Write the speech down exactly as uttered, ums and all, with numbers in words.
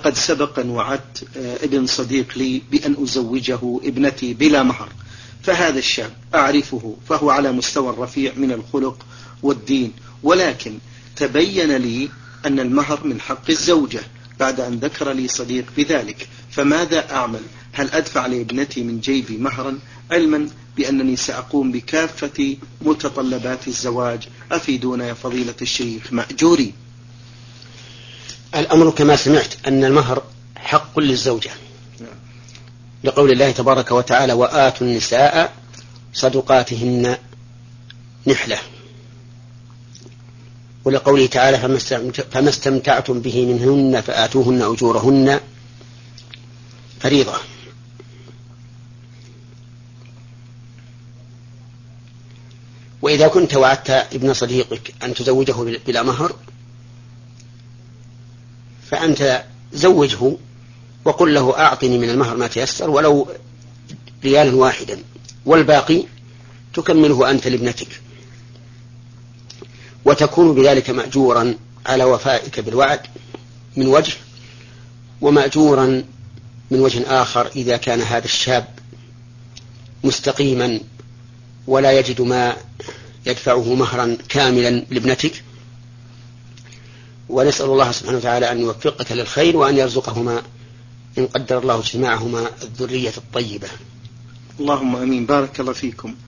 لقد سبق أن وعدت ابن صديق لي بأن أزوجه ابنتي بلا مهر، فهذا الشاب أعرفه فهو على مستوى رفيع من الخلق والدين، ولكن تبين لي أن المهر من حق الزوجة بعد أن ذكر لي صديق بذلك، فماذا أعمل؟ هل أدفع لابنتي من جيبي مهرا علما بأنني سأقوم بكافة متطلبات الزواج؟ أفيدونا يا فضيلة الشيخ مأجوري. الأمر كما سمعت أن المهر حق للزوجة لقول الله تبارك وتعالى وآتوا النساء صدقاتهن نحلة، ولقوله تعالى فما استمتعتم به منهن فآتوهن أجورهن فريضة. وإذا كنت وعدت ابن صديقك أن تزوجه بلا مهر فأنت زوجه وقل له أعطني من المهر ما تيسر ولو ريالا واحدا، والباقي تكمله أنت لابنتك، وتكون بذلك مأجورا على وفائك بالوعد من وجه، ومأجورا من وجه آخر إذا كان هذا الشاب مستقيما ولا يجد ما يدفعه مهرا كاملا لابنتك. ونسأل الله سبحانه وتعالى أن يوفقك للخير وأن يرزقهما إن قدر الله اجتماعهما الذرية الطيبة. اللهم أمين. بارك الله فيكم.